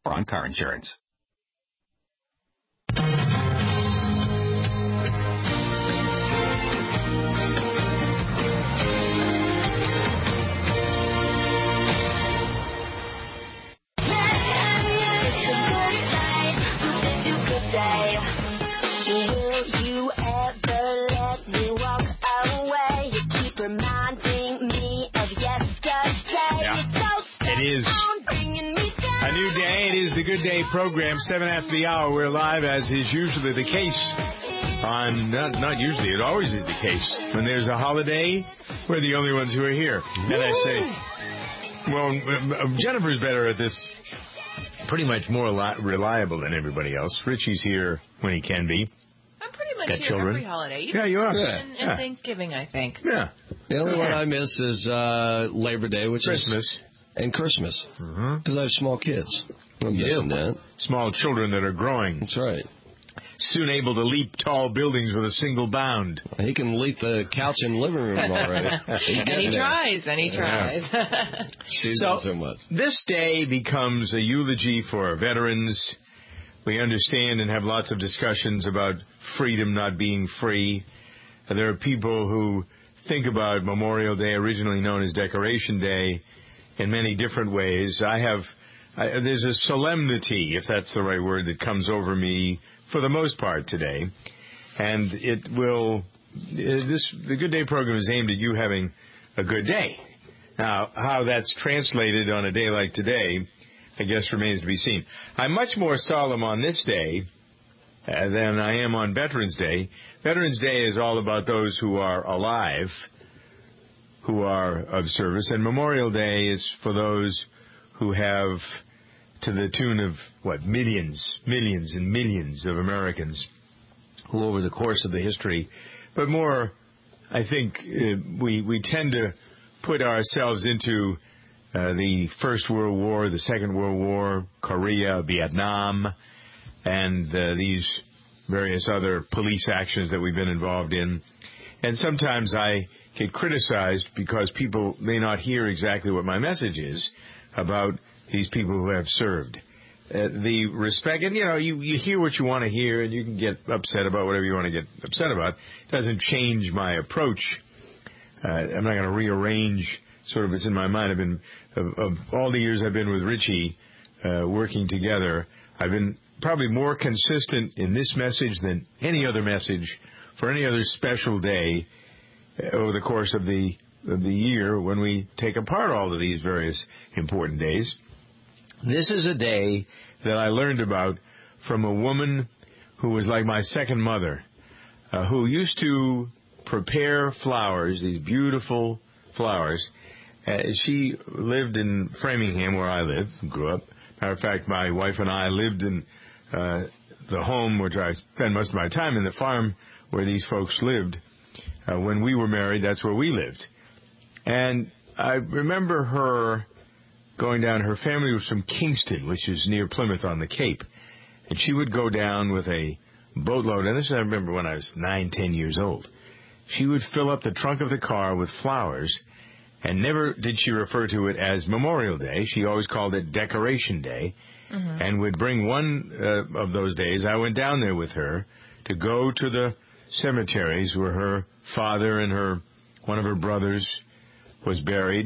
on car insurance. The Good Day program, 7 after the hour. We're live, as is usually the case. Not usually, it always is the case. When there's a holiday, we're the only ones who are here. And I say, well, Jennifer's better at this, pretty much more reliable than everybody else. Richie's here when he can be. I'm pretty much here children. Every holiday. Yeah, you are. And Thanksgiving, I think. Yeah. The only one I miss is Labor Day, which Christmas. is and Christmas, because I have small kids. I'm missing that. Small children that are growing. That's right. Soon able to leap tall buildings with a single bound. He can leap the couch in the living room already. And he tries. She's not so much. This day becomes a eulogy for veterans. We understand and have lots of discussions about freedom not being free. There are people who think about Memorial Day, originally known as Decoration Day, in many different ways. There's a solemnity, if that's the right word, that comes over me for the most part today. And the Good Day program is aimed at you having a good day. Now, how that's translated on a day like today, I guess remains to be seen. I'm much more solemn on this day than I am on Veterans Day. Veterans Day is all about those who are alive, who are of service, and Memorial Day is for those who have, to the tune of, millions and millions of Americans who over the course of the history, but more, I think, we tend to put ourselves into the First World War, the Second World War, Korea, Vietnam, and these various other police actions that we've been involved in. And sometimes I get criticized because people may not hear exactly what my message is about these people who have served. The respect, and you hear what you want to hear, and you can get upset about whatever you want to get upset about. It doesn't change my approach. I'm not going to rearrange sort of what's in my mind. Of all the years I've been with Richie, working together, I've been probably more consistent in this message than any other message for any other special day over the course of the year when we take apart all of these various important days. This is a day that I learned about from a woman who was like my second mother, who used to prepare flowers, these beautiful flowers. She lived in Framingham, where I live, grew up. Matter of fact, my wife and I lived in the home, which I spent most of my time in, the farm where these folks lived. When we were married, that's where we lived. And I remember her going down. Her family was from Kingston, which is near Plymouth on the Cape. And she would go down with a boatload. And this I remember when I was 9, 10 years old. She would fill up the trunk of the car with flowers. And never did she refer to it as Memorial Day. She always called it Decoration Day. Mm-hmm. And would bring one of those days. I went down there with her to go to the cemeteries where her father and one of her brothers was buried,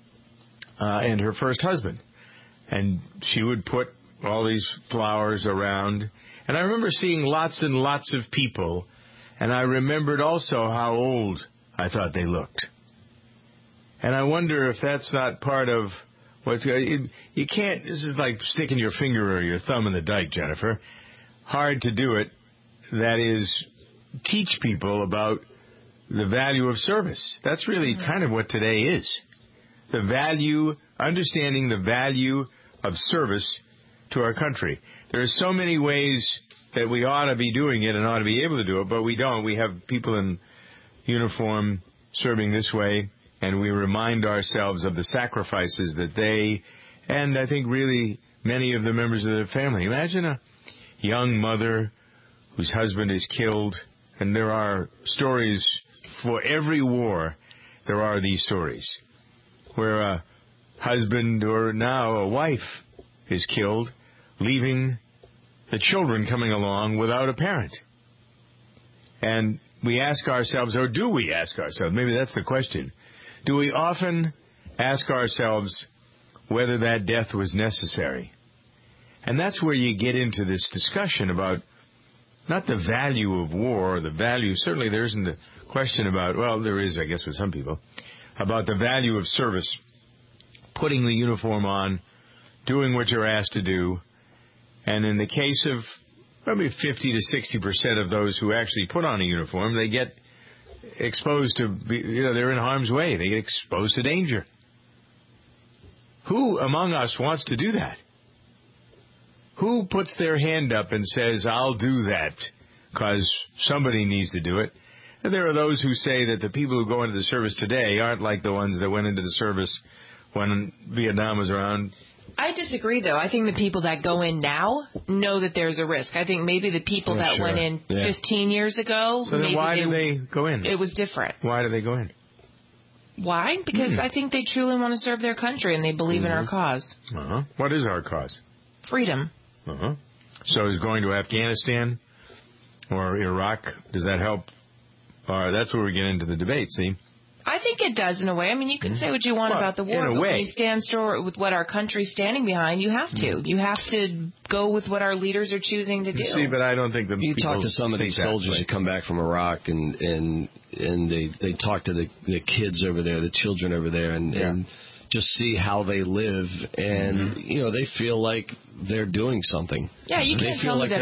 and her first husband. And she would put all these flowers around. And I remember seeing lots and lots of people, and I remembered also how old I thought they looked. And I wonder if that's not part of what's... You can't... This is like sticking your finger or your thumb in the dike, Jennifer. Hard to do it. That is, teach people about the value of service. That's really kind of what today is. The value, understanding the value of service to our country. There are so many ways that we ought to be doing it and ought to be able to do it, but we don't. We have people in uniform serving this way, and we remind ourselves of the sacrifices that they, and I think really many of the members of their family. Imagine a young mother whose husband is killed, and there are stories for every war. There are these stories where a husband or now a wife is killed leaving the children coming along without a parent. And we ask ourselves, or do we ask ourselves, maybe that's the question, do we often ask ourselves whether that death was necessary? And that's where you get into this discussion about not the value of war, or the value, certainly there isn't a question about, well, there is, I guess, with some people, about the value of service, putting the uniform on, doing what you're asked to do, and in the case of probably 50 to 60% of those who actually put on a uniform, they get exposed to, they're in harm's way. They get exposed to danger. Who among us wants to do that? Who puts their hand up and says, I'll do that because somebody needs to do it? And there are those who say that the people who go into the service today aren't like the ones that went into the service when Vietnam was around. I disagree, though. I think the people that go in now know that there's a risk. I think maybe the people that went in 15 years ago... So then why did they go in? It was different. Why did they go in? Why? Because I think they truly want to serve their country and they believe in our cause. Uh-huh. What is our cause? Freedom. Uh-huh. So is going to Afghanistan or Iraq, does that help? That's where we get into the debate, see? I think it does in a way. I mean, you can say what you want about the war, but when you stand short with what our country's standing behind, you have to. You have to go with what our leaders are choosing to do. See, but I don't think the You talk to some of these soldiers who come back from Iraq, and they talk to the kids over there, the children over there, and just see how they live, and they feel like they're doing something. Yeah, you can't tell me that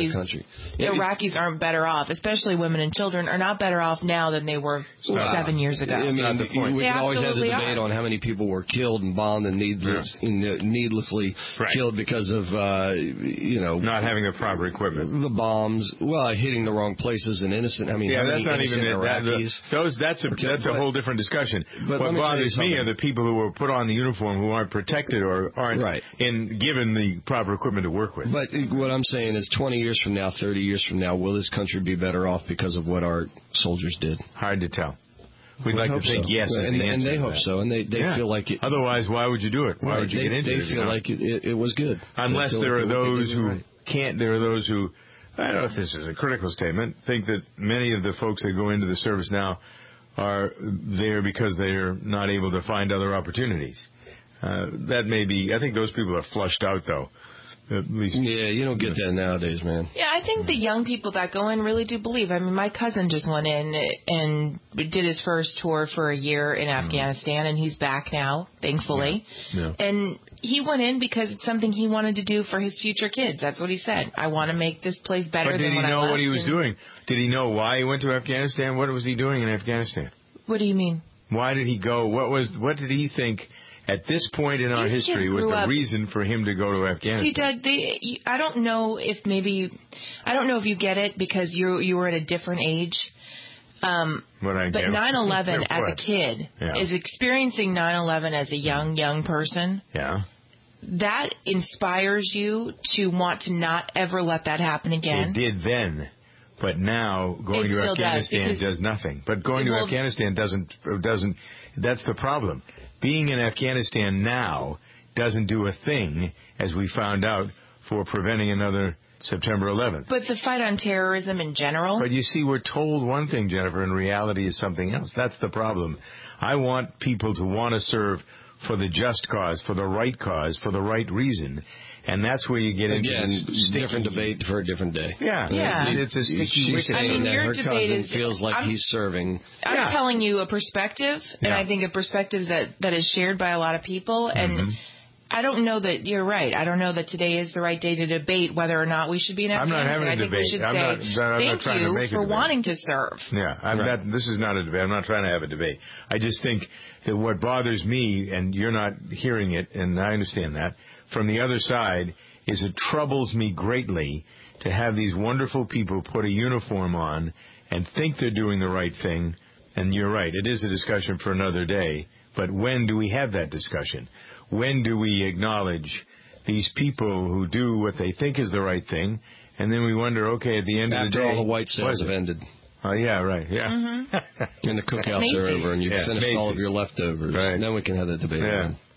Iraqis aren't better off, especially women and children, are not better off now than they were 7 years ago. I mean, we can always have the debate on how many people were killed and bombed and needlessly killed because of not having the proper equipment. The bombs, hitting the wrong places and innocent. I mean, that's not even Iraqis. That's a whole different discussion. But what bothers me are the people who were put on the uniform who aren't protected or aren't given the proper equipment to work with. But what I'm saying is 20 years from now, 30 years from now, will this country be better off because of what our soldiers did? Hard to tell. We'd like to think yes. And they hope so. And they feel like it. Otherwise, why would you do it? Why would you get into it? They feel like it was good. Unless there are those who can't, there are those who, I don't know if this is a critical statement, think that many of the folks that go into the service now are there because they're not able to find other opportunities. That may be, I think those people are flushed out, though. At least. Yeah, you don't get that nowadays, man. Yeah, I think the young people that go in really do believe. I mean, my cousin just went in and did his first tour for a year in Afghanistan, and he's back now, thankfully. Yeah. And he went in because it's something he wanted to do for his future kids. That's what he said. I want to make this place better than when I left. But did he know what he was doing? Did he know why he went to Afghanistan? What was he doing in Afghanistan? What do you mean? Why did he go? What did he think at this point in our history was the reason for him to go to Afghanistan? See, Doug, I don't know if you get it because you were at a different age. But 9/11 as a kid is experiencing 9/11 as a young person. Yeah. That inspires you to want to not ever let that happen again. It did then. But now going to Afghanistan does nothing. But going to Afghanistan doesn't. That's the problem. Being in Afghanistan now doesn't do a thing, as we found out, for preventing another September 11th. But the fight on terrorism in general. But you see, we're told one thing, Jennifer, and reality is something else. That's the problem. I want people to want to serve for the just cause, for the right reason. And that's where you get into this different debate for a different day. Yeah. It's a sticky wicket. I mean, her cousin feels like he's serving. I'm telling you a perspective, and I think a perspective that is shared by a lot of people. And I don't know that you're right. I don't know that today is the right day to debate whether or not we should be in Afghanistan. I'm not having a debate. We should thank you for wanting to serve. Yeah, this is not a debate. I'm not trying to have a debate. I just think that what bothers me, and you're not hearing it, and I understand that, from the other side, is it troubles me greatly to have these wonderful people put a uniform on and think they're doing the right thing. And you're right, it is a discussion for another day. But when do we have that discussion? When do we acknowledge these people who do what they think is the right thing? And then we wonder, okay, at the end of the day... After all the white sales have ended. Oh, yeah, right, yeah. Mm-hmm. And the cookouts are over and you've finished all of your leftovers. Right. Then we can have that debate again.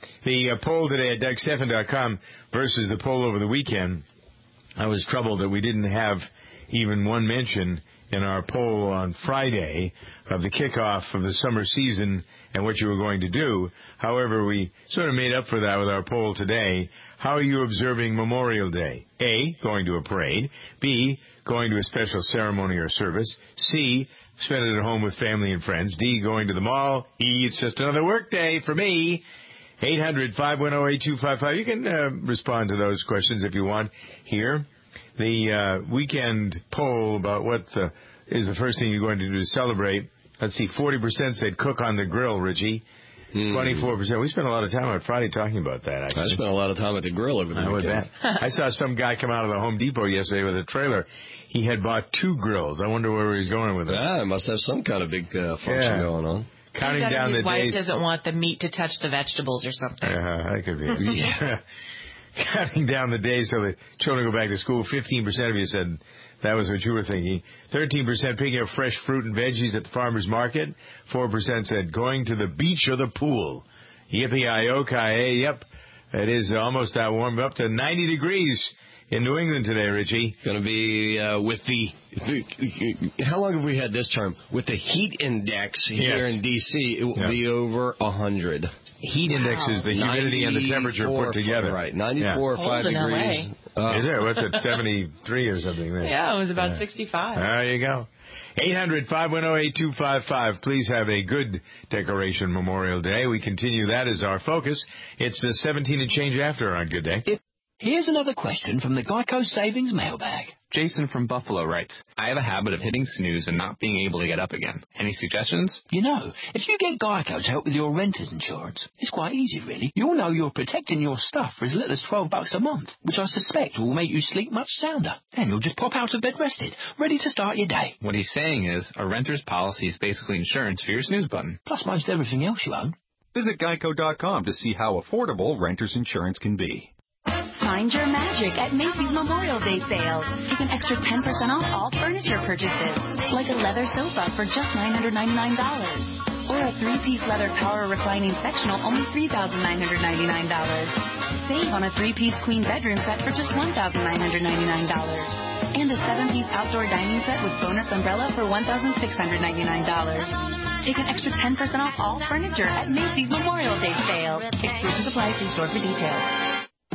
The poll today at DougStephan.com versus the poll over the weekend, I was troubled that we didn't have even one mention in our poll on Friday of the kickoff of the summer season and what you were going to do. However, we sort of made up for that with our poll today. How are you observing Memorial Day? A, going to a parade. B, going to a special ceremony or service. C, spend it at home with family and friends. D, going to the mall. E, it's just another work day for me. 800-510-8255. You can respond to those questions if you want here. The weekend poll about what is the first thing you're going to do to celebrate. Let's see, 40% said cook on the grill, Richie. 24%. We spent a lot of time on Friday talking about that, actually. I spent a lot of time at the grill over the weekend. I saw some guy come out of the Home Depot yesterday with a trailer. He had bought 2 grills. I wonder where he's going with it. Yeah, it must have some kind of big function going on. Counting down the days. His wife doesn't want the meat to touch the vegetables or something. That could be. Yeah. Counting down the days so the children go back to school. 15% of you said that was what you were thinking. 13% picking up fresh fruit and veggies at the farmer's market. 4% said going to the beach or the pool. Yippee-i-o-ki-yay. Yep, it is almost that warm. Up to 90 degrees in New England today, Richie. Going to be with the how long have we had this term? With the heat index here in D.C., it will be over 100. Heat index is the humidity and the temperature put together. Right, 94 5 degrees. Is it? What's it, 73 or something there? Yeah, it was about 65. There you go. 800-510-8255. Please have a good decoration Memorial Day. We continue that as our focus. It's the 17 and change after on Good Day. Here's another question from the Geico Savings Mailbag. Jason from Buffalo writes, I have a habit of hitting snooze and not being able to get up again. Any suggestions? You know, if you get Geico to help with your renter's insurance, it's quite easy, really. You'll know you're protecting your stuff for as little as $12 a month, which I suspect will make you sleep much sounder. Then you'll just pop out of bed rested, ready to start your day. What he's saying is, a renter's policy is basically insurance for your snooze button. Plus most everything else you own. Visit Geico.com to see how affordable renter's insurance can be. Find your magic at Macy's Memorial Day sale. Take an extra 10% off all furniture purchases, like a leather sofa for just $999. Or a 3-piece leather power reclining sectional, only $3,999. Save on a 3-piece queen bedroom set for just $1,999. And a 7-piece outdoor dining set with bonus umbrella for $1,699. Take an extra 10% off all furniture at Macy's Memorial Day sale. Exclusions apply. See store for details.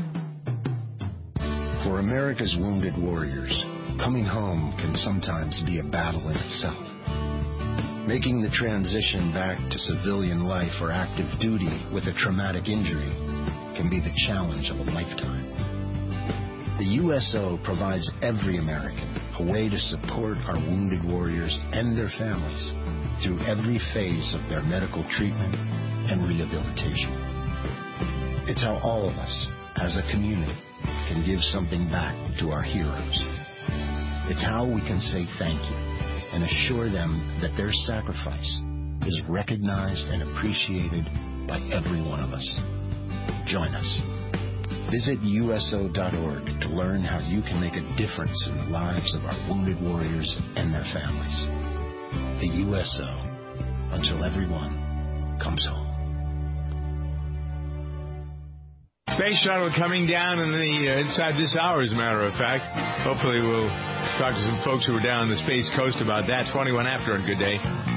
For America's wounded warriors, coming home can sometimes be a battle in itself. Making the transition back to civilian life or active duty with a traumatic injury can be the challenge of a lifetime. The USO provides every American a way to support our wounded warriors and their families through every phase of their medical treatment and rehabilitation. It's how all of us, as a community, can give something back to our heroes. It's how we can say thank you and assure them that their sacrifice is recognized and appreciated by every one of us. Join us. Visit USO.org to learn how you can make a difference in the lives of our wounded warriors and their families. The USO, until everyone comes home. Space shuttle coming down in the inside this hour, as a matter of fact. Hopefully we'll talk to some folks who are down on the Space Coast about that. 21 after on Good Day.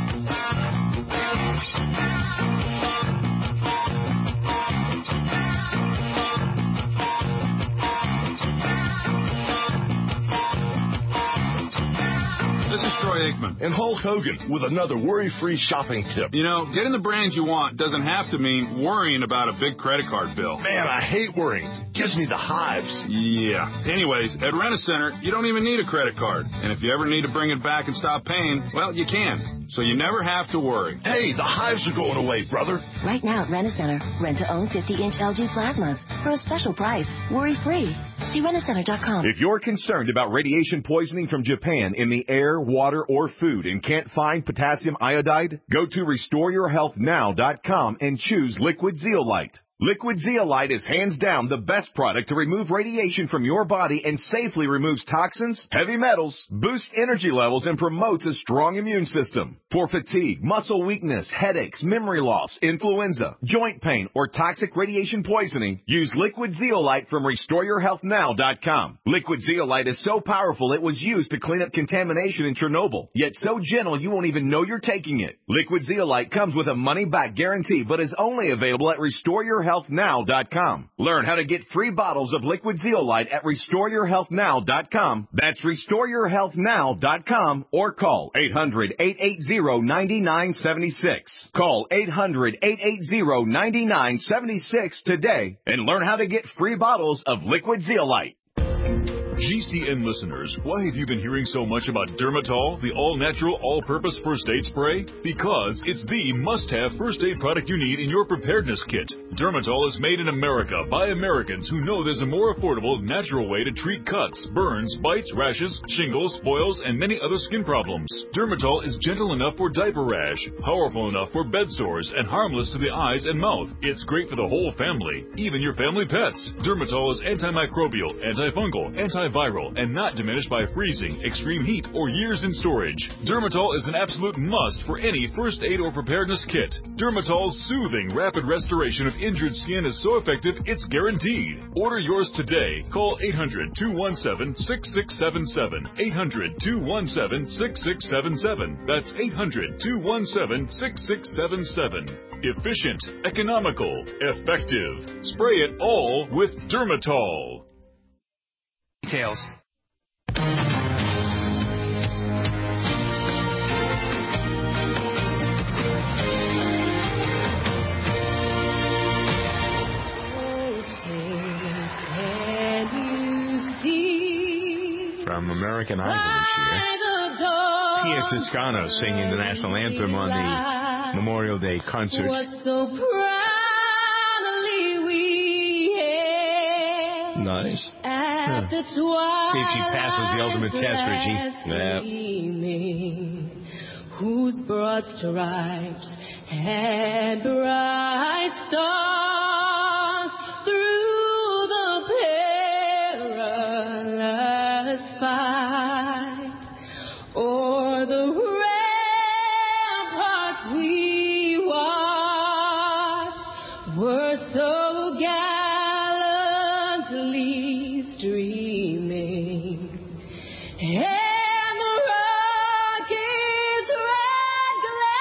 This is Troy Aikman. And Hulk Hogan with another worry-free shopping tip. You know, getting the brands you want doesn't have to mean worrying about a big credit card bill. Man, I hate worrying. Gives me the hives. Yeah. Anyways, at Rent-A-Center, you don't even need a credit card. And if you ever need to bring it back and stop paying, well, you can. So you never have to worry. Hey, the hives are going away, brother. Right now at Rent-A-Center, rent to own 50-inch LG plasmas for a special price, worry-free. See rentacenter.com. If you're concerned about radiation poisoning from Japan in the air, water, or food and can't find potassium iodide, go to restoreyourhealthnow.com and choose Liquid Zeolite. Liquid Zeolite is hands down the best product to remove radiation from your body and safely removes toxins, heavy metals, boosts energy levels, and promotes a strong immune system. For fatigue, muscle weakness, headaches, memory loss, influenza, joint pain, or toxic radiation poisoning, use Liquid Zeolite from RestoreYourHealthNow.com. Liquid Zeolite is so powerful it was used to clean up contamination in Chernobyl, yet so gentle you won't even know you're taking it. Liquid Zeolite comes with a money-back guarantee, but is only available at RestoreYourHealthNow.com. Learn how to get free bottles of Liquid Zeolite at RestoreYourHealthNow.com. That's RestoreYourHealthNow.com, or call 800-880-9976. Call 800-880-9976 today and learn how to get free bottles of Liquid Zeolite. GCN listeners, why have you been hearing so much about Dermatol, the all-natural, all-purpose first aid spray? Because it's the must-have first aid product you need in your preparedness kit. Dermatol is made in America by Americans who know there's a more affordable, natural way to treat cuts, burns, bites, rashes, shingles, boils, and many other skin problems. Dermatol is gentle enough for diaper rash, powerful enough for bed sores, and harmless to the eyes and mouth. It's great for the whole family, even your family pets. Dermatol is antimicrobial, antifungal, antiviral, and not diminished by freezing, extreme heat, or years in storage. Dermatol is an absolute must for any first aid or preparedness kit. Dermatol's soothing, rapid restoration of injured skin is so effective, it's guaranteed. Order yours today. Call 800-217-6677. 800-217-6677. That's 800-217-6677. Efficient, economical, effective. Spray it all with Dermatol. Details. From American Idol this year, Pia Toscano singing the national anthem on the Memorial Day concert. Nice. Yeah. See if she passes the ultimate test, Richie. Yeah. Whose broad stripes and bright stars through the perilous fight, o'er the ramparts we watched were so gallantly streaming, and the rocket's red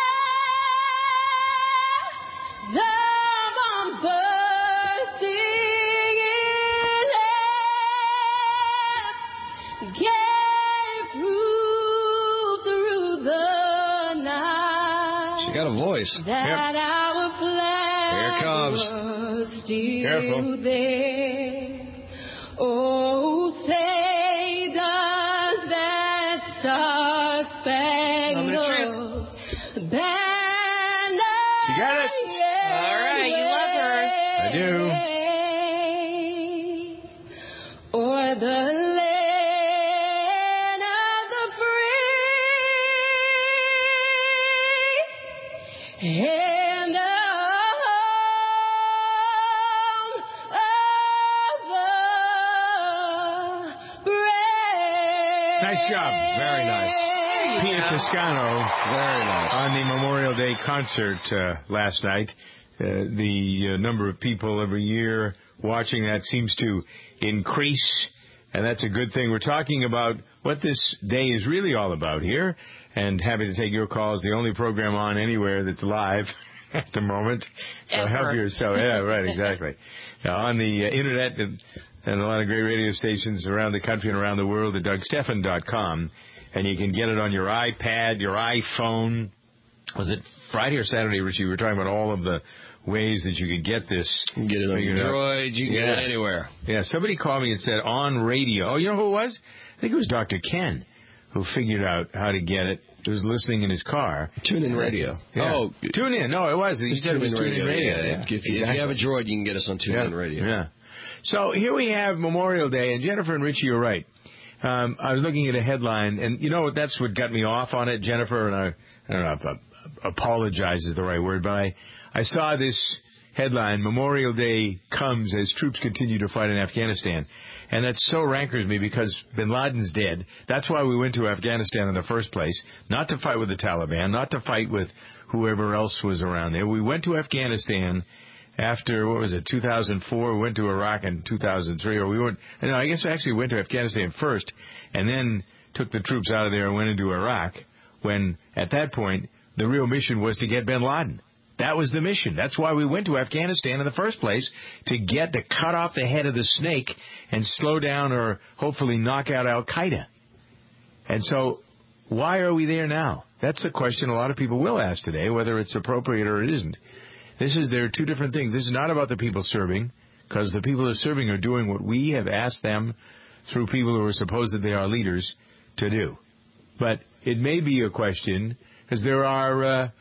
glare, the bombs bursting in air, gave proof through the night. She got a voice. That our flag Here it comes. was still Careful. there. Oh, say does that star-spangled banner You got it. All right, you love her. I do. Or the land of the free and the home of the brave. Nice job. Very nice. Pia Toscano Very nice. on the Memorial Day concert last night. The number of people every year watching that seems to increase, and that's a good thing. We're talking about what this day is really all about here, and happy to take your calls. The only program on anywhere that's live at the moment. So help yourself. Yeah, right, exactly. On the internet and a lot of great radio stations around the country and around the world at DougStephan.com. And you can get it on your iPad, your iPhone. Was it Friday or Saturday, Richie? We were talking about all of the ways that you could get this. You can get it on your Droid. You can get it anywhere. Yeah, somebody called me and said on radio. Oh, you know who it was? I think it was Dr. Ken who figured out how to get it. He was listening in his car. TuneIn Radio. Yeah. Oh, TuneIn. No, it was. He said it was TuneIn Radio. Yeah. If you have a Droid, you can get us on TuneIn Radio. Yeah. So here we have Memorial Day, and Jennifer and Richie are right. I was looking at a headline, and you know what? That's what got me off on it, Jennifer. And I don't know if apologize is the right word, but I saw this headline, Memorial Day comes as troops continue to fight in Afghanistan. And that so rancors me because bin Laden's dead. That's why we went to Afghanistan in the first place, not to fight with the Taliban, not to fight with whoever else was around there. We went to Afghanistan after, 2004? We went to Iraq in 2003. I guess we actually went to Afghanistan first and then took the troops out of there and went into Iraq when, at that point, the real mission was to get bin Laden. That was the mission. That's why we went to Afghanistan in the first place, to cut off the head of the snake and slow down or hopefully knock out Al-Qaeda. And so why are we there now? That's the question a lot of people will ask today, whether it's appropriate or it isn't. There are two different things. This is not about the people serving, because the people who are serving are doing what we have asked them through people who are supposedly our leaders to do. But it may be a question, because there are,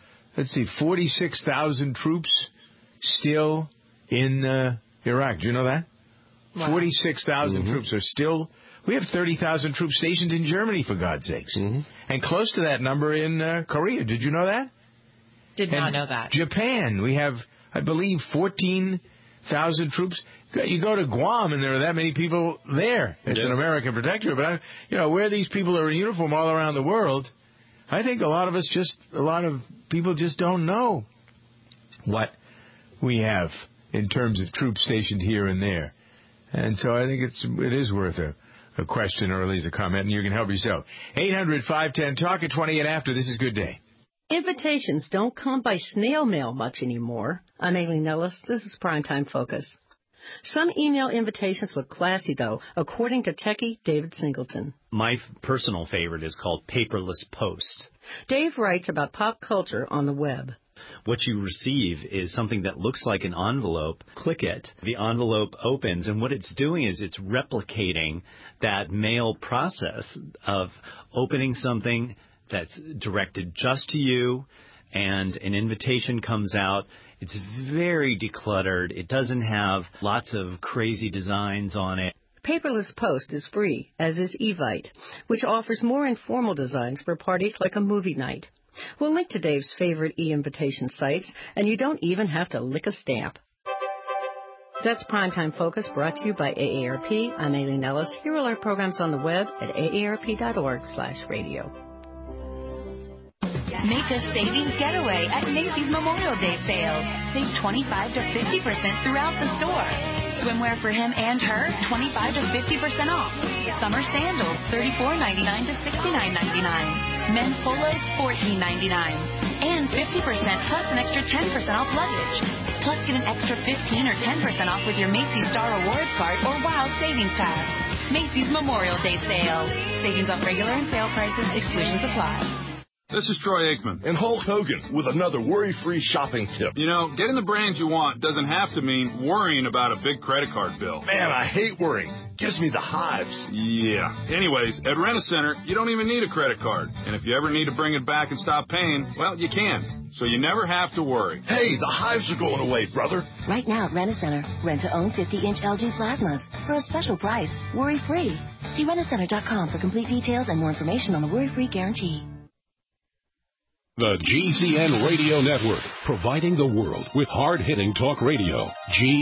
46,000 troops still in Iraq. Do you know that? Wow. 46,000 troops are still. We have 30,000 troops stationed in Germany, for God's sakes. And close to that number in Korea. Did you know that? Did not know that. Japan, we have, I believe, 14,000 troops. You go to Guam, and there are that many people there. It's an American protectorate. But, where these people are in uniform all around the world, I think a lot of people just don't know what we have in terms of troops stationed here and there. And so I think it is worth a question or at least a comment, and you can help yourself. 800-510-TALK at 28 after. This is Good Day. Invitations don't come by snail mail much anymore. I'm Aileen Nellis. This is Primetime Focus. Some email invitations look classy, though, according to techie David Singleton. My personal favorite is called Paperless Post. Dave writes about pop culture on the web. What you receive is something that looks like an envelope. Click it. The envelope opens, and what it's doing is it's replicating that mail process of opening something that's directed just to you, and an invitation comes out. It's very decluttered. It doesn't have lots of crazy designs on it. Paperless Post is free, as is Evite, which offers more informal designs for parties like a movie night. We'll link to Dave's favorite e-invitation sites, and you don't even have to lick a stamp. That's Primetime Focus, brought to you by AARP. I'm Aileen Ellis. Here are all our programs on the web at aarp.org/radio. Make a savings getaway at Macy's Memorial Day sale. Save 25 to 50% throughout the store. Swimwear for him and her, 25 to 50% off. Summer sandals, $34.99 to $69.99. Men's polos, $14.99. And 50% plus an extra 10% off luggage. Plus get an extra 15 or 10% off with your Macy's Star Rewards card or Wild Savings Pass. Macy's Memorial Day sale. Savings off regular and sale prices. Exclusions apply. This is Troy Aikman. And Hulk Hogan with another worry-free shopping tip. Getting the brands you want doesn't have to mean worrying about a big credit card bill. Man, I hate worrying. Gives me the hives. Yeah. Anyways, at Rent-A-Center, you don't even need a credit card. And if you ever need to bring it back and stop paying, well, you can. So you never have to worry. Hey, the hives are going away, brother. Right now at Rent-A-Center, rent-to-own 50-inch LG plasmas for a special price, worry-free. See rentacenter.com for complete details and more information on the worry-free guarantee. The GCN Radio Network, providing the world with hard-hitting talk radio.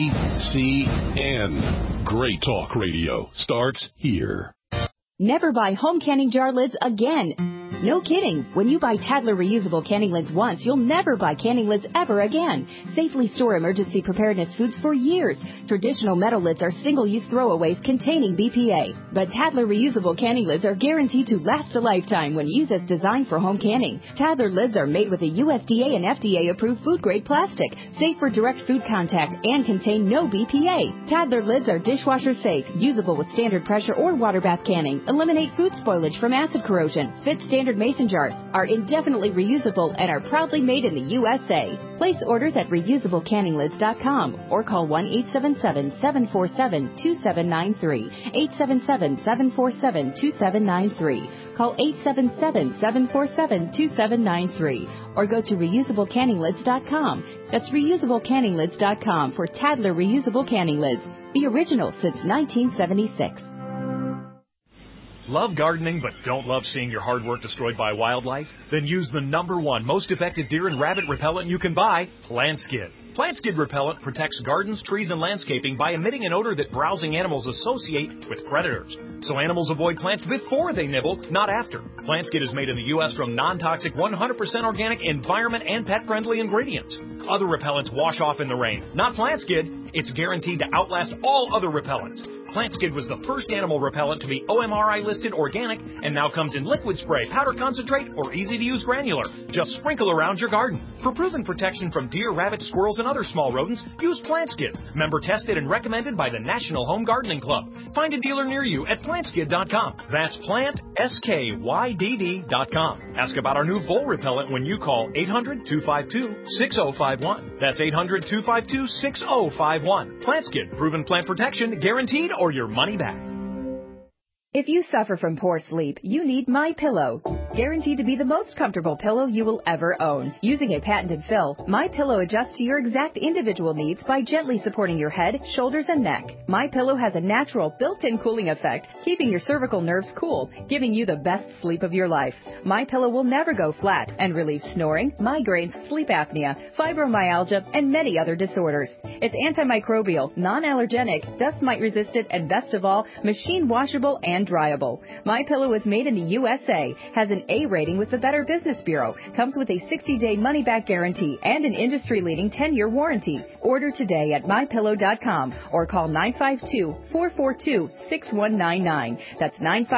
GCN. Great talk radio starts here. Never buy home canning jar lids again. No kidding. When you buy Tadler reusable canning lids once, you'll never buy canning lids ever again. Safely store emergency preparedness foods for years. Traditional metal lids are single-use throwaways containing BPA. But Tadler reusable canning lids are guaranteed to last a lifetime when used as designed for home canning. Tadler lids are made with a USDA and FDA-approved food-grade plastic, safe for direct food contact, and contain no BPA. Tadler lids are dishwasher safe, usable with standard pressure or water bath canning, eliminate food spoilage from acid corrosion, fit standard mason jars, are indefinitely reusable, and are proudly made in the USA. Place orders at reusablecanninglids.com or call 1-877-747-2793. 877-747-2793. Call 877-747-2793 or go to reusablecanninglids.com. That's reusablecanninglids.com for Tadler reusable canning lids, the original since 1976. Love gardening but don't love seeing your hard work destroyed by wildlife? Then use the #1 most effective deer and rabbit repellent you can buy, Plant Skid. Plant Skid repellent protects gardens, trees, and landscaping by emitting an odor that browsing animals associate with predators. So animals avoid plants before they nibble, not after. Plant Skid is made in the U.S. from non-toxic, 100% organic, environment, and pet-friendly ingredients. Other repellents wash off in the rain. Not Plant Skid. It's guaranteed to outlast all other repellents. Plant Skid was the first animal repellent to be OMRI listed organic and now comes in liquid spray, powder concentrate, or easy-to-use granular. Just sprinkle around your garden. For proven protection from deer, rabbits, squirrels, and other small rodents, use Plant Skid. Member tested and recommended by the National Home Gardening Club. Find a dealer near you at plantskid.com. That's PlantSkydd.com. Ask about our new vole repellent when you call 800-252-6051. That's 800-252-6051. Plant Skid, proven plant protection, guaranteed, or your money back. If you suffer from poor sleep, you need MyPillow. Guaranteed to be the most comfortable pillow you will ever own. Using a patented fill, MyPillow adjusts to your exact individual needs by gently supporting your head, shoulders, and neck. MyPillow has a natural built-in cooling effect, keeping your cervical nerves cool, giving you the best sleep of your life. MyPillow will never go flat and relieves snoring, migraines, sleep apnea, fibromyalgia, and many other disorders. It's antimicrobial, non-allergenic, dust mite resistant, and best of all, machine washable and dryable. MyPillow is made in the USA, has an A rating with the Better Business Bureau, comes with a 60-day money-back guarantee and an industry-leading 10-year warranty. Order today at MyPillow.com or call 952-442-6199. That's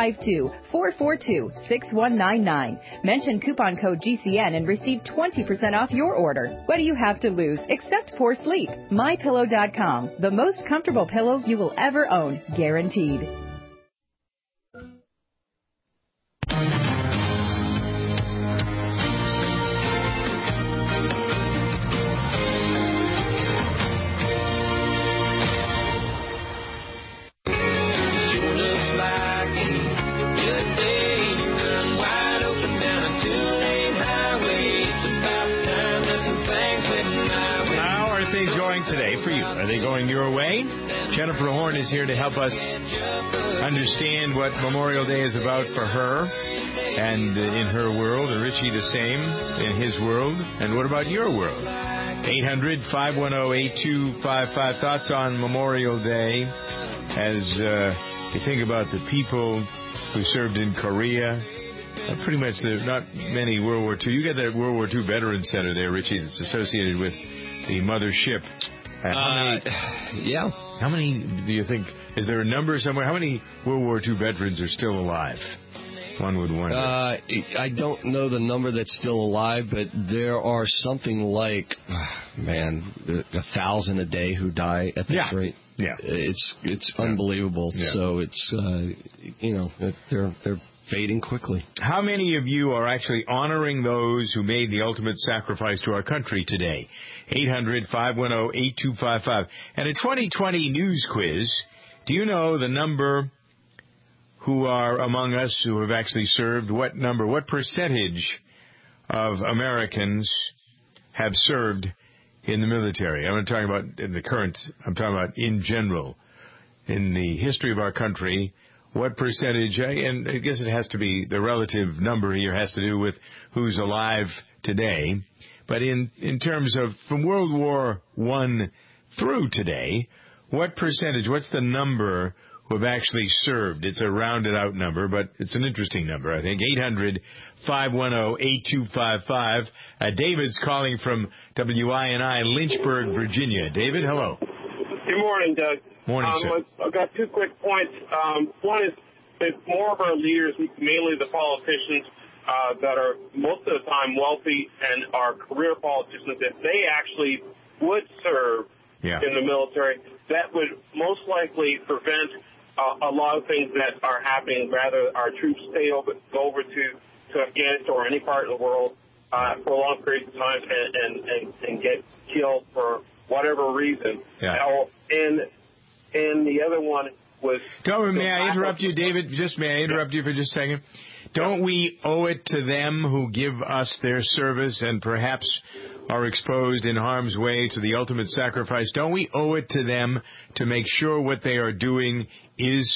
952-442-6199. Mention coupon code GCN and receive 20% off your order. What do you have to lose except poor sleep? MyPillow.com, the most comfortable pillow you will ever own, guaranteed. Today for you. Are they going your way? Jennifer Horn is here to help us understand what Memorial Day is about for her and in her world, and Richie the same in his world. And what about your world? 800-510-8255. Thoughts on Memorial Day as you think about the people who served in Korea. Pretty much there's not many World War II. You got that World War II Veterans Center there, Richie, that's associated with the mothership. Yeah. How many do you think? Is there a number somewhere? How many World War II veterans are still alive? One would wonder. I don't know the number that's still alive, but there are something like, 1,000 a day who die at this rate. Yeah. It's unbelievable. Yeah. So it's, they're fading quickly. How many of you are actually honoring those who made the ultimate sacrifice to our country today? 800-510-8255. And a 2020 news quiz. Do you know the number who are among us who have actually served? What percentage of Americans have served in the military? I'm not talking about I'm talking about in general. In the history of our country, what percentage, and I guess it has to be, the relative number here has to do with who's alive today. But in terms of from World War I through today, what percentage, what's the number who have actually served? It's a rounded out number, but it's an interesting number, I think. 800-510-8255. David's calling from WINI, Lynchburg, Virginia. David, hello. Good morning, Doug. Morning, sir. I've got two quick points. One is that more of our leaders, mainly the politicians that are most of the time wealthy and are career politicians, if they actually would serve in the military, that would most likely prevent a lot of things that are happening. Rather, our troops go over to Afghanistan or any part of the world for long periods of time and get killed for whatever reason. Yeah. And the other one was... May I interrupt you, David? May I interrupt you for just a second? Don't we owe it to them who give us their service and perhaps are exposed in harm's way to the ultimate sacrifice? Don't we owe it to them to make sure what they are doing is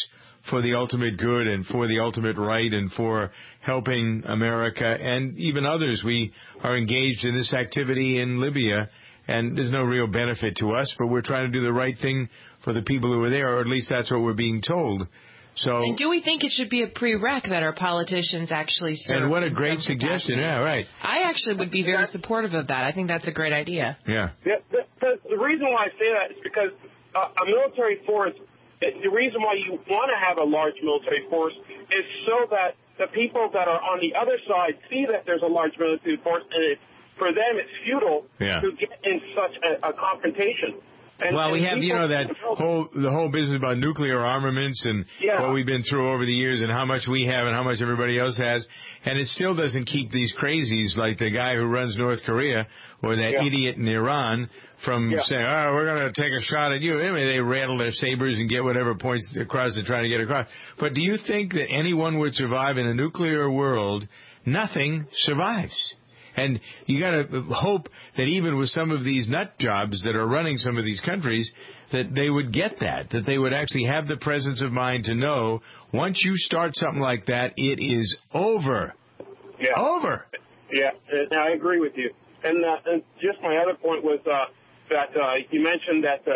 for the ultimate good and for the ultimate right and for helping America and even others. We are engaged in this activity in Libya, and there's no real benefit to us, but we're trying to do the right thing for the people who are there, or at least that's what we're being told. So, and do we think it should be a prereq that our politicians actually serve? And what a great suggestion. Yeah, right. I actually would be very supportive of that. I think that's a great idea. Yeah. The reason why I say that is because a military force, the reason why you want to have a large military force is so that the people that are on the other side see that there's a large military force, and for them it's futile to get in such a confrontation. Well, we have, the whole business about nuclear armaments and what we've been through over the years and how much we have and how much everybody else has. And it still doesn't keep these crazies like the guy who runs North Korea or that idiot in Iran from saying, we're going to take a shot at you. I mean, they rattle their sabers and get whatever points across they're trying to get across. But do you think that anyone would survive in a nuclear world? Nothing survives. And you got to hope that even with some of these nut jobs that are running some of these countries, that they would get that they would actually have the presence of mind to know once you start something like that, it is over. Yeah. Over. Yeah, and I agree with you. And just my other point was that you mentioned that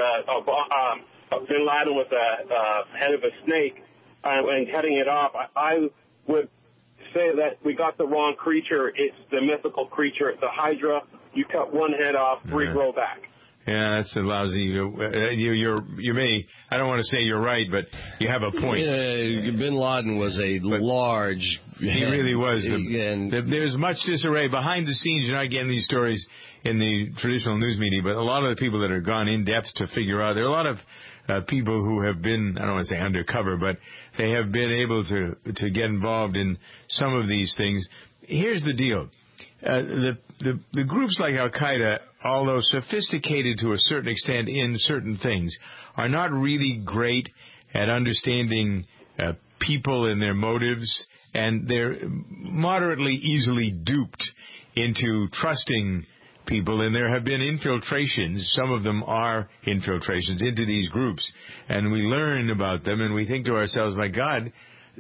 Bin Laden was a head of a snake and cutting it off. I would say that we got the wrong creature. It's the mythical creature, the Hydra. You cut one head off, three grow back. Yeah, that's a lousy. You may. I don't want to say you're right, but you have a point. Bin Laden was a large. He really was. And there's much disarray behind the scenes. You're not getting these stories in the traditional news media, but a lot of the people that have gone in depth to figure out. There are a lot of people who have been, I don't want to say undercover, but they have been able to get involved in some of these things. Here's the deal. The groups like Al-Qaeda, although sophisticated to a certain extent in certain things, are not really great at understanding people and their motives, and they're moderately easily duped into trusting people, and there have been infiltrations. Some of them are infiltrations into these groups, and we learn about them, and we think to ourselves, my God,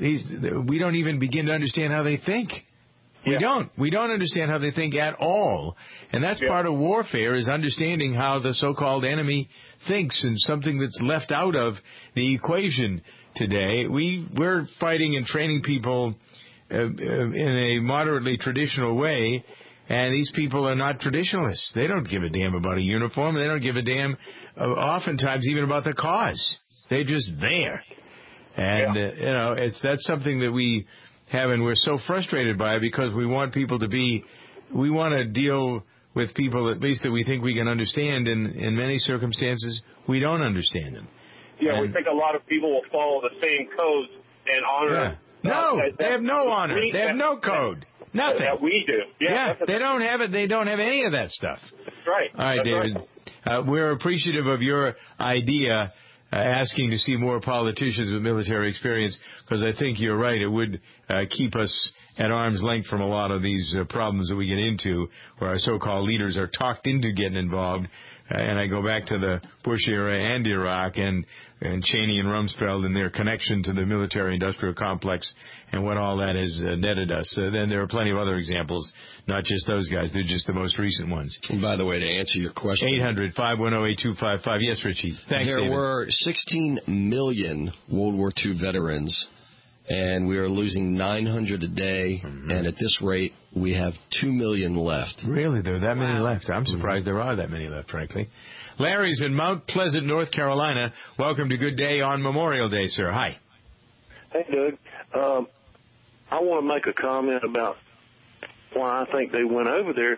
we don't even begin to understand how they think. We don't. We don't understand how they think at all. And that's part of warfare, is understanding how the so-called enemy thinks, and something that's left out of the equation today. We're fighting and training people in a moderately traditional way, and these people are not traditionalists. They don't give a damn about a uniform. They don't give a damn, oftentimes, even about the cause. They're just there. And, that's something that we have, and we're so frustrated by it because we want people we want to deal with people at least that we think we can understand, and in many circumstances, we don't understand them. Yeah, we think a lot of people will follow the same codes and honor. No, they have no honor. They have no code. Nothing. That we do. Yeah, they don't have it. They don't have any of that stuff. That's right. All right, David. Right. We're appreciative of your idea, asking to see more politicians with military experience, because I think you're right. It would keep us at arm's length from a lot of these problems that we get into, where our so-called leaders are talked into getting involved. And I go back to the Bush era and Iraq and Cheney and Rumsfeld and their connection to the military-industrial complex and what all that has netted us. Then there are plenty of other examples, not just those guys. They're just the most recent ones. And by the way, to answer your question, 800-510-8255. Yes, Richie. Thanks, There David. were 16 million World War II veterans, and we are losing 900 a day, and at this rate, we have 2 million left. Really? There are that many left? I'm surprised there are that many left, frankly. Larry's in Mount Pleasant, North Carolina. Welcome to Good Day on Memorial Day, sir. Hi. Hey, Doug. I want to make a comment about why I think they went over there.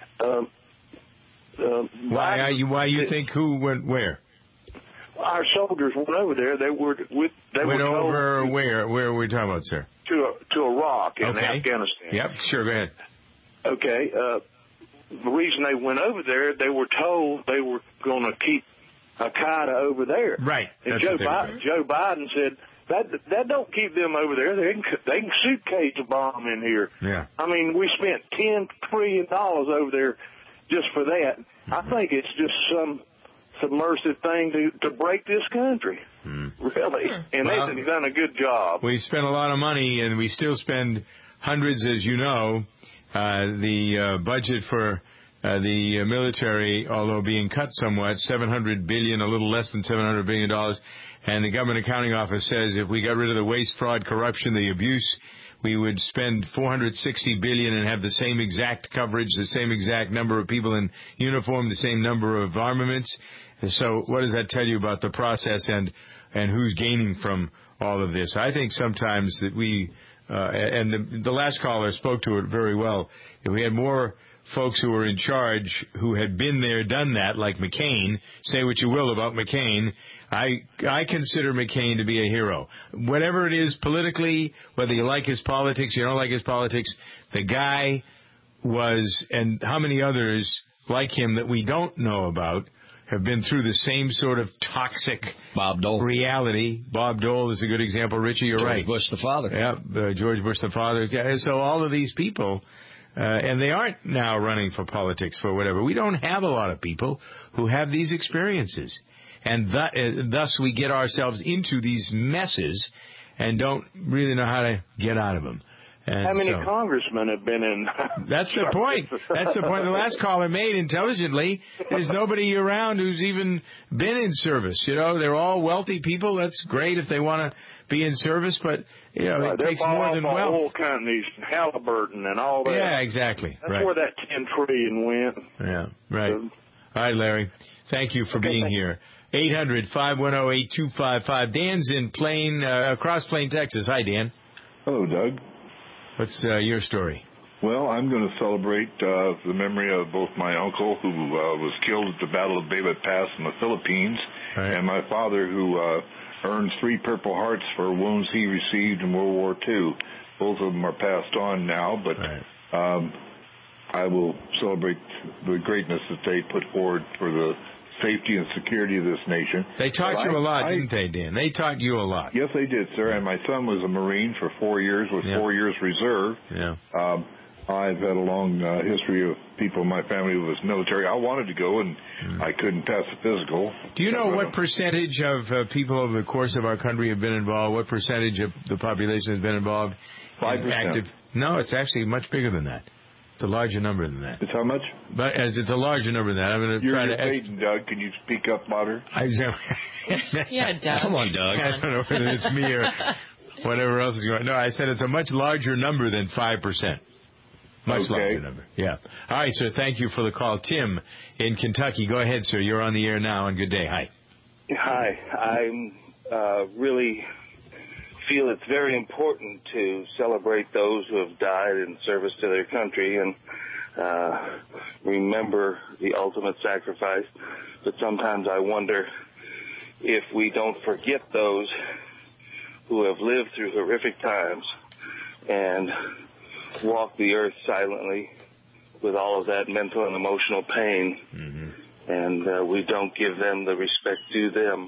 Why you think who went where? Our soldiers went over there. They went over where? Where are we talking about, sir? To Iraq and Afghanistan. Yep, sure, go ahead. Okay. The reason they went over there, they were told they were going to keep Al-Qaeda over there. Right. And Joe Biden said, that don't keep them over there. They can suitcase a bomb in here. Yeah. I mean, we spent $10 trillion over there just for that. I think it's just some submersive thing to break this country. Really? And they've done a good job. We spent a lot of money, and we still spend hundreds, as you know. The budget for the military, although being cut somewhat, $700 billion, a little less than $700 billion. And the Government Accounting Office says if we got rid of the waste, fraud, corruption, the abuse, we would spend $460 billion and have the same exact coverage, the same exact number of people in uniform, the same number of armaments. And so what does that tell you about the process and who's gaining from all of this? I think sometimes that we, and the last caller spoke to it very well, if we had more folks who were in charge who had been there, done that, like McCain, say what you will about McCain, I consider McCain to be a hero. Whatever it is politically, whether you like his politics, you don't like his politics, the guy was, and how many others like him that we don't know about, have been through the same sort of toxic Bob Dole reality. Bob Dole is a good example. Richie, you're right. George Bush the father. Yeah, George Bush the father. So all of these people, and they aren't now running for politics for whatever. We don't have a lot of people who have these experiences. And thus we get ourselves into these messes and don't really know how to get out of them. And how many congressmen have been in? That's the point. That's the point the last caller made intelligently. There's nobody around who's even been in service. You know, they're all wealthy people. That's great if they want to be in service, but you know, it takes more than wealth. Oil companies, Halliburton, and all that. Yeah, exactly. That's where that $10 trillion went. Yeah, right. All right, Larry. Thank you for being here. 800-510-8255. Dan's in Cross Plain, Texas. Hi, Dan. Hello, Doug. What's your story? Well, I'm going to celebrate the memory of both my uncle, who was killed at the Battle of Baybat Pass in the Philippines, and my father, who earned 3 Purple Hearts for wounds he received in World War II. Both of them are passed on now, but I will celebrate the greatness that they put forward for the safety and security of this nation. They taught you a lot, didn't they, Dan? They taught you a lot. Yes, they did, sir. And my son was a Marine for 4 years with 4 years reserve. Yeah. I've had a long history of people in my family who was military. I wanted to go, and I couldn't pass the physical. Do you know what percentage of people over the course of our country have been involved? What percentage of the population has been involved? 5%. No, it's actually much bigger than that. It's a larger number than that. It's how much? But as it's a larger number than that, I'm going to try to. You're fading, Doug. Can you speak up louder? Yeah, Doug. Come on, Doug. I don't know whether it's me or whatever else is going on. No, I said it's a much larger number than 5%. Much larger number. Yeah. All right, sir. Thank you for the call. Tim in Kentucky. Go ahead, sir. You're on the air now, and good day. Hi. Hi. I'm really feel it's very important to celebrate those who have died in service to their country and remember the ultimate sacrifice. But sometimes I wonder if we don't forget those who have lived through horrific times and walk the earth silently with all of that mental and emotional pain, and we don't give them the respect due them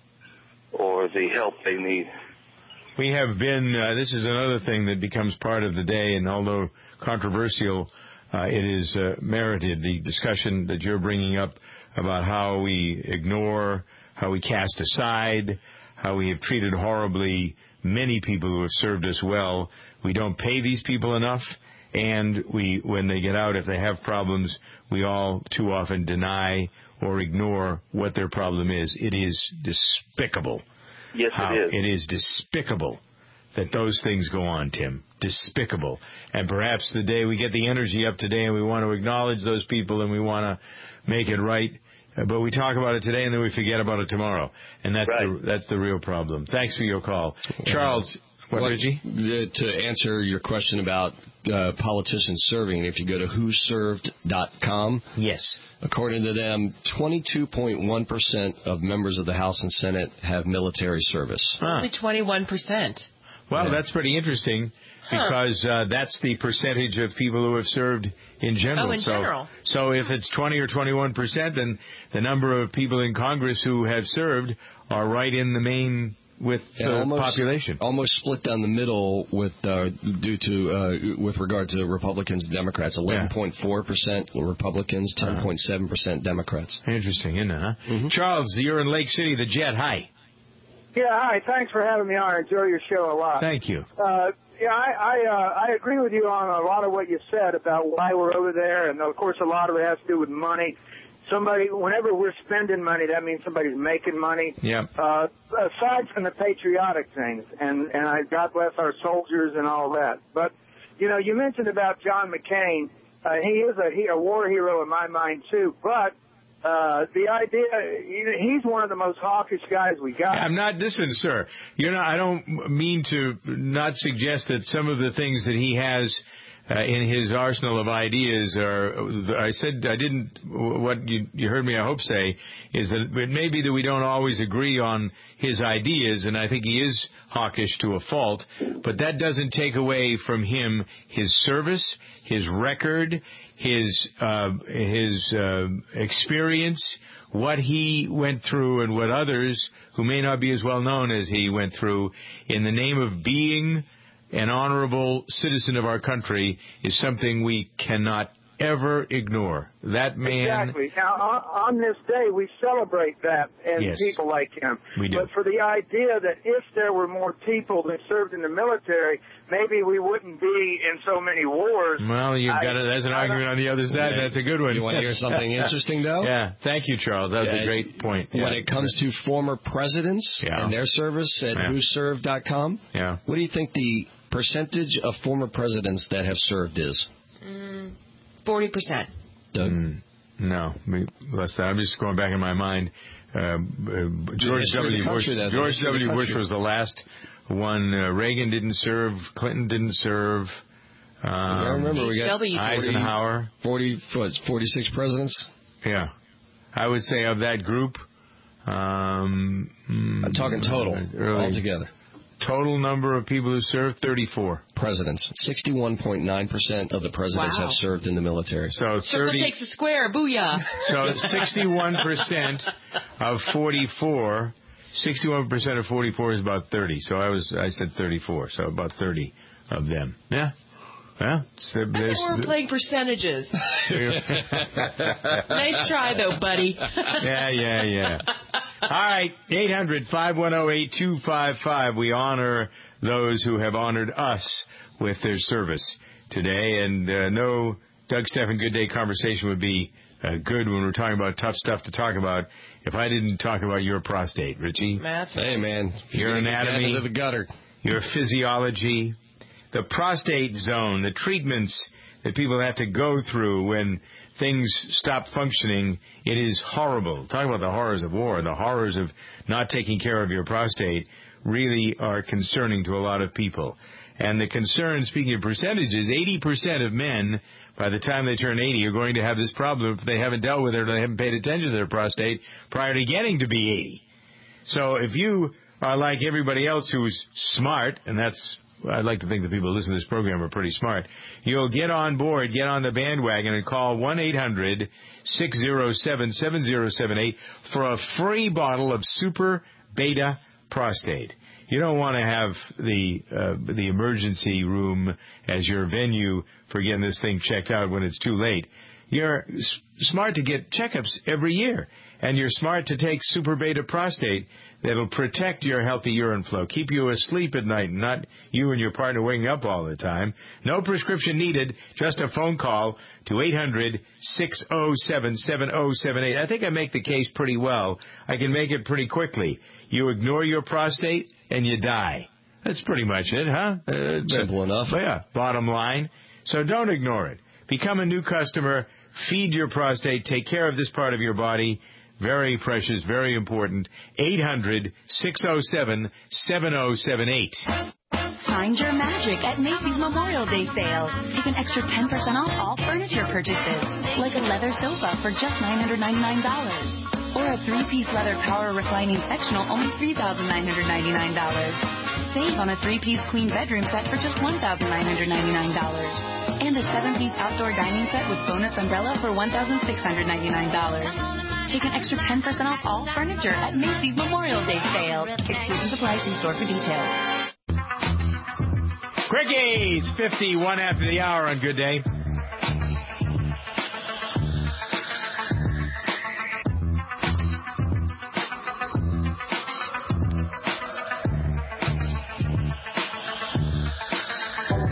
or the help they need. We have been, this is another thing that becomes part of the day, and although controversial, it is merited, the discussion that you're bringing up about how we ignore, how we cast aside, how we have treated horribly many people who have served us well. We don't pay these people enough, and when they get out, if they have problems, we all too often deny or ignore what their problem is. It is despicable. Yes, it is. It is despicable that those things go on, Tim. Despicable. And perhaps the day we get the energy up today and we want to acknowledge those people and we want to make it right, but we talk about it today and then we forget about it tomorrow. And that's the real problem. Thanks for your call. Charles, Reggie? To answer your question about politicians serving, if you go to whoserved.com, yes, according to them, 22.1% of members of the House and Senate have military service. Only 21%. Well, that's pretty interesting because that's the percentage of people who have served in general. Oh, in general. So if it's 20 or 21%, then the number of people in Congress who have served are right in the main with the population. Almost split down the middle with regard to Republicans and Democrats. 11.4% Republicans, 10.7% Democrats. Interesting, isn't it, huh? Charles, you're in Lake City, the Jet. Hi. Yeah, hi. Thanks for having me on. I enjoy your show a lot. Thank you. Yeah, I agree with you on a lot of what you said about why we're over there, and of course a lot of it has to do with money. Whenever we're spending money, that means somebody's making money. Yeah. Aside from the patriotic things, and God bless our soldiers and all that. But, you mentioned about John McCain. He is a war hero in my mind, too. But the idea, he's one of the most hawkish guys we got. I'm not, listen, sir, I don't mean to not suggest that some of the things that he has in his arsenal of ideas what you heard me, I hope, say, is that it may be that we don't always agree on his ideas, and I think he is hawkish to a fault, but that doesn't take away from him his service, his record, his experience, what he went through, and what others who may not be as well known as he went through in the name of being an honorable citizen of our country is something we cannot ever ignore. That man... Exactly. Now, on this day, we celebrate that and yes, people like him. We do. But for the idea that if there were more people that served in the military, maybe we wouldn't be in so many wars. Well, there's an argument on the other side. Yeah. That's a good one. You want to hear something interesting, though? Yeah. Thank you, Charles. That was a great point. When it comes to former presidents and their service at whoserved.com, what do you think the percentage of former presidents that have served is? 40%. No, less than. I'm just going back in my mind. George W. Bush was the last one. Reagan didn't serve. Clinton didn't serve. I remember we got Eisenhower. 46 presidents? Yeah. I would say of that group. I'm talking total, altogether. Total number of people who served, 34. Presidents. 61.9% of the presidents have served in the military. So Circle takes a square. Booyah. So 61% of 44. 61% of 44 is about 30. So I said 34. So about 30 of them. Yeah. Well, we're playing percentages. Nice try, though, buddy. Yeah. All right, 800-510-8255. We honor those who have honored us with their service today. And no Doug Stephan Good Day conversation would be good when we're talking about tough stuff to talk about if I didn't talk about your prostate, Richie. Hey, man. Your anatomy, into the gutter. Your physiology, the prostate zone, the treatments that people have to go through when things stop functioning. It is horrible. Talk about the horrors of war. The horrors of not taking care of your prostate really are concerning to a lot of people. And the concern, speaking of percentages, 80% of men, by the time they turn 80, are going to have this problem if they haven't dealt with it or they haven't paid attention to their prostate prior to getting to be 80. So if you are like everybody else who's smart, and I'd like to think the people who listen to this program are pretty smart, you'll get on board, get on the bandwagon, and call 1-800-607-7078 for a free bottle of Super Beta Prostate. You don't want to have the emergency room as your venue for getting this thing checked out when it's too late. You're smart to get checkups every year, and you're smart to take Super Beta Prostate that'll protect your healthy urine flow, keep you asleep at night, not you and your partner waking up all the time. No prescription needed, just a phone call to 800-607-7078. I think I make the case pretty well. I can make it pretty quickly. You ignore your prostate, and you die. That's pretty much it, huh? Simple enough. Yeah, bottom line. So don't ignore it. Become a new customer. Feed your prostate. Take care of this part of your body. Very precious, very important. 800-607-7078. Find your magic at Macy's Memorial Day sale. Take an extra 10% off all furniture purchases, like a leather sofa for just $999. Or a 3-piece leather power reclining sectional, only $3,999. Save on a 3-piece queen bedroom set for just $1,999. And a 7-piece outdoor dining set with bonus umbrella for $1,699. Take an extra 10% off all furniture at Macy's Memorial Day sale. Exclusions apply. See store for details. Quickies, 51 after the hour on Good Day.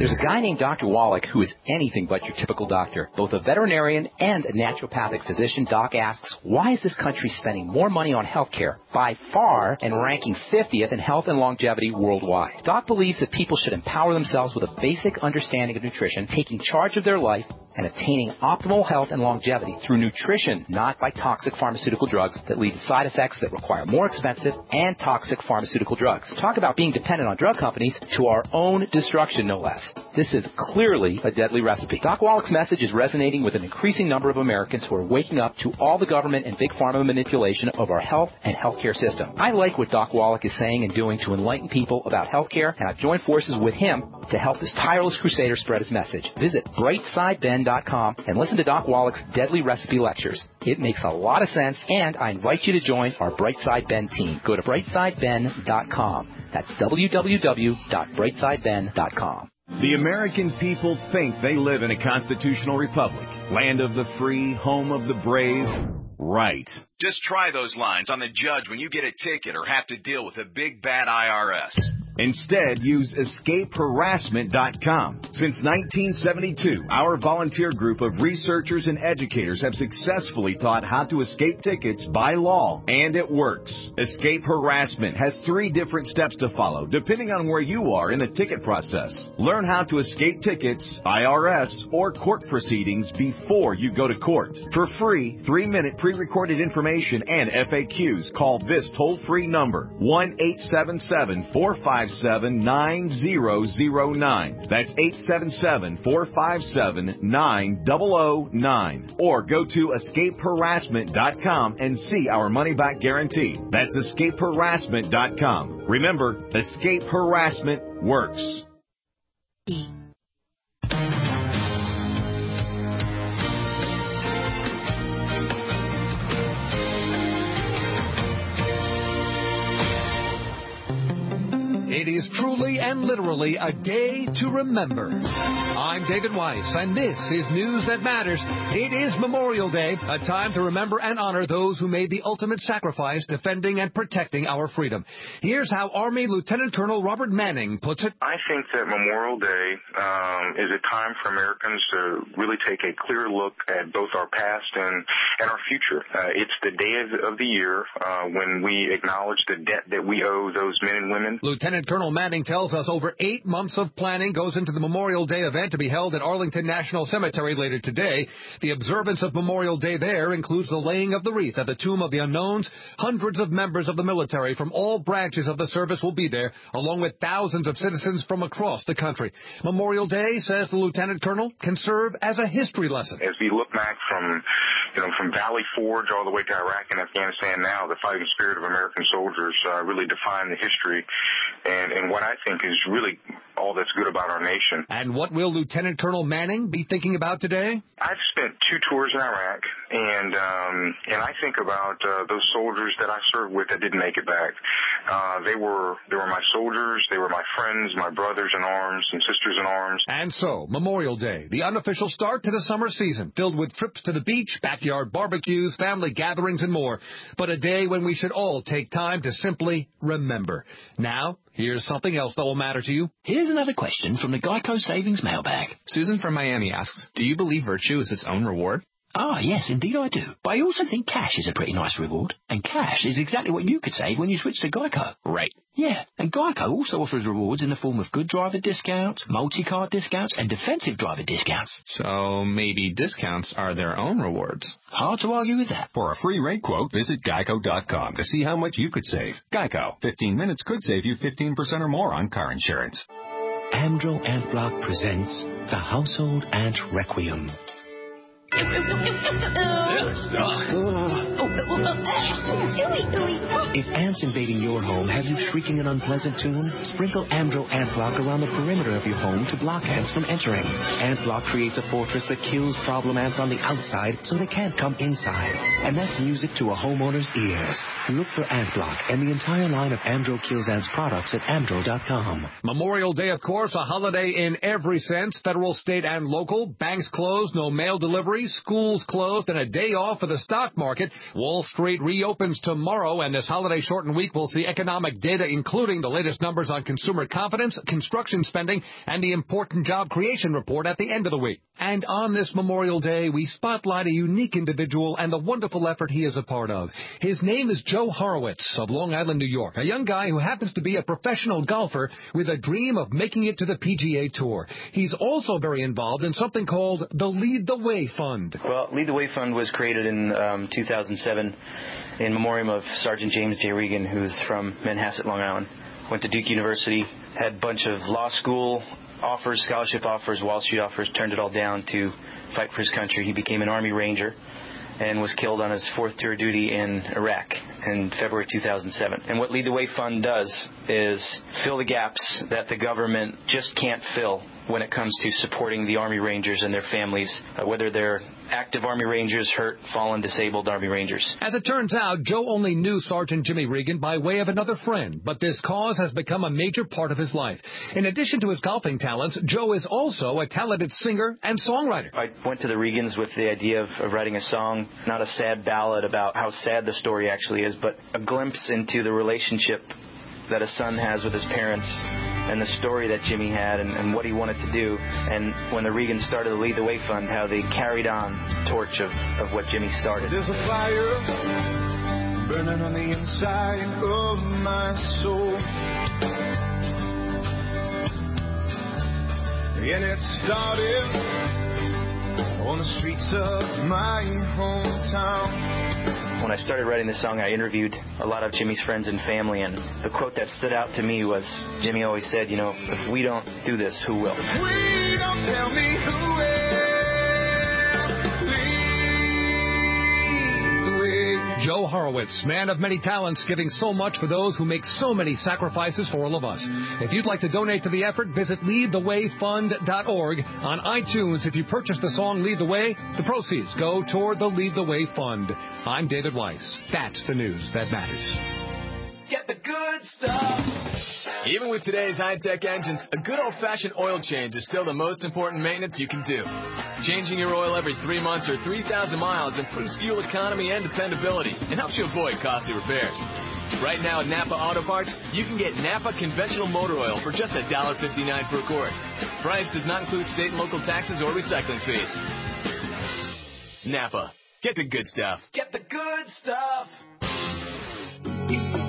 There's a guy named Dr. Wallach who is anything but your typical doctor. Both a veterinarian and a naturopathic physician, Doc asks, why is this country spending more money on health care by far and ranking 50th in health and longevity worldwide? Doc believes that people should empower themselves with a basic understanding of nutrition, taking charge of their life, and attaining optimal health and longevity through nutrition, not by toxic pharmaceutical drugs that lead to side effects that require more expensive and toxic pharmaceutical drugs. Talk about being dependent on drug companies to our own destruction, no less. This is clearly a deadly recipe. Doc Wallach's message is resonating with an increasing number of Americans who are waking up to all the government and big pharma manipulation of our health and healthcare system. I like what Doc Wallach is saying and doing to enlighten people about healthcare, and I've joined forces with him to help this tireless crusader spread his message. Visit brightsideben.com and listen to Doc Wallach's deadly recipe lectures. It makes a lot of sense, and I invite you to join our Brightside Ben team. Go to brightsideben.com. That's www.brightsideben.com. The American people think they live in a constitutional republic, land of the free, home of the brave. Right. Just try those lines on the judge when you get a ticket or have to deal with a big bad IRS. Instead, use escapeharassment.com. Since 1972, our volunteer group of researchers and educators have successfully taught how to escape tickets by law, and it works. Escape Harassment has 3 different steps to follow, depending on where you are in the ticket process. Learn how to escape tickets, IRS, or court proceedings before you go to court. For free, 3-minute pre-recorded information and FAQs, call this toll-free number, 1-877-457-9009. That's 877-457-9009. Or go to escapeharassment.com and see our money-back guarantee. That's escapeharassment.com. Remember, escape harassment works. It is truly and literally a day to remember. I'm David Weiss, and this is News That Matters. It is Memorial Day, a time to remember and honor those who made the ultimate sacrifice defending and protecting our freedom. Here's how Army Lieutenant Colonel Robert Manning puts it. I think that Memorial Day is a time for Americans to really take a clear look at both our past and our future. It's the day of the year when we acknowledge the debt that we owe those men and women. Lieutenant Colonel Manning tells us over 8 months of planning goes into the Memorial Day event to be held at Arlington National Cemetery later today. The observance of Memorial Day there includes the laying of the wreath at the Tomb of the Unknowns. Hundreds of members of the military from all branches of the service will be there, along with thousands of citizens from across the country. Memorial Day, says the Lieutenant Colonel, can serve as a history lesson. As we look back from Valley Forge all the way to Iraq and Afghanistan now, the fighting spirit of American soldiers really define the history and what I think is really all that's good about our nation. And what will Lieutenant Colonel Manning be thinking about today? I've spent 2 tours in Iraq, and I think about those soldiers that I served with that didn't make it back. They were my soldiers, they were my friends, my brothers in arms and sisters in arms. And so, Memorial Day, the unofficial start to the summer season, filled with trips to the beach, backyard barbecues, family gatherings, and more. But a day when we should all take time to simply remember. Now, here's something else that will matter to you. Here's another question from the Geico Savings Mailbag. Susan from Miami asks, do you believe virtue is its own reward? Ah, yes, indeed I do. But I also think cash is a pretty nice reward. And cash is exactly what you could save when you switch to Geico. Right. Yeah, and Geico also offers rewards in the form of good driver discounts, multi-card discounts, and defensive driver discounts. So maybe discounts are their own rewards. Hard to argue with that. For a free rate quote, visit geico.com to see how much you could save. Geico. 15 minutes could save you 15% or more on car insurance. Amdro Ant Block presents The Household Ant Requiem. If ants invading your home have you shrieking an unpleasant tune, sprinkle Amdro Ant Block around the perimeter of your home to block ants from entering. Ant Block creates a fortress that kills problem ants on the outside so they can't come inside. And that's music to a homeowner's ears. Look for Ant Block and the entire line of Amdro Kills Ants products at amdro.com. Memorial Day, of course, a holiday in every sense. Federal, state, and local. Banks closed, no mail deliveries. schools closed, and a day off for the stock market. Wall Street reopens tomorrow, and this holiday-shortened week will see economic data including the latest numbers on consumer confidence, construction spending, and the important job creation report at the end of the week. And on this Memorial Day, we spotlight a unique individual and the wonderful effort he is a part of. His name is Joe Horowitz of Long Island, New York, a young guy who happens to be a professional golfer with a dream of making it to the PGA Tour. He's also very involved in something called the Lead the Way Fund. Well, Lead the Way Fund was created in 2007 in memoriam of Sergeant James J. Regan, who's from Manhasset, Long Island. Went to Duke University, had a bunch of law school offers, scholarship offers, Wall Street offers, turned it all down to fight for his country. He became an Army Ranger and was killed on his 4th tour of duty in Iraq in February 2007. And what Lead the Way Fund does is fill the gaps that the government just can't fill when it comes to supporting the Army Rangers and their families, whether they're active Army Rangers, hurt, fallen, disabled Army Rangers. As it turns out, Joe only knew Sergeant Jimmy Regan by way of another friend, but this cause has become a major part of his life. In addition to his golfing talents, Joe is also a talented singer and songwriter. I went to the Regans with the idea of writing a song, not a sad ballad about how sad the story actually is, but a glimpse into the relationship that a son has with his parents and the story that Jimmy had and what he wanted to do. And when the Regans started the Lead the Way Fund, how they carried on the torch of what Jimmy started. There's a fire burning on the inside of my soul, and it started on the streets of my hometown. When I started writing this song, I interviewed a lot of Jimmy's friends and family, and the quote that stood out to me was, Jimmy always said, you know, if we don't do this, who will? If we don't tell me who will lead the way. Joe Horowitz, man of many talents, giving so much for those who make so many sacrifices for all of us. If you'd like to donate to the effort, visit leadthewayfund.org. On iTunes, if you purchase the song Lead the Way, the proceeds go toward the Lead the Way Fund. I'm David Weiss. That's the news that matters. Get the good stuff. Even with today's high-tech engines, a good old-fashioned oil change is still the most important maintenance you can do. Changing your oil every 3 months or 3,000 miles improves fuel economy and dependability and helps you avoid costly repairs. Right now at Napa Auto Parts, you can get Napa conventional motor oil for just $1.59 per quart. Price does not include state and local taxes or recycling fees. Napa. Get the good stuff. Get the good stuff.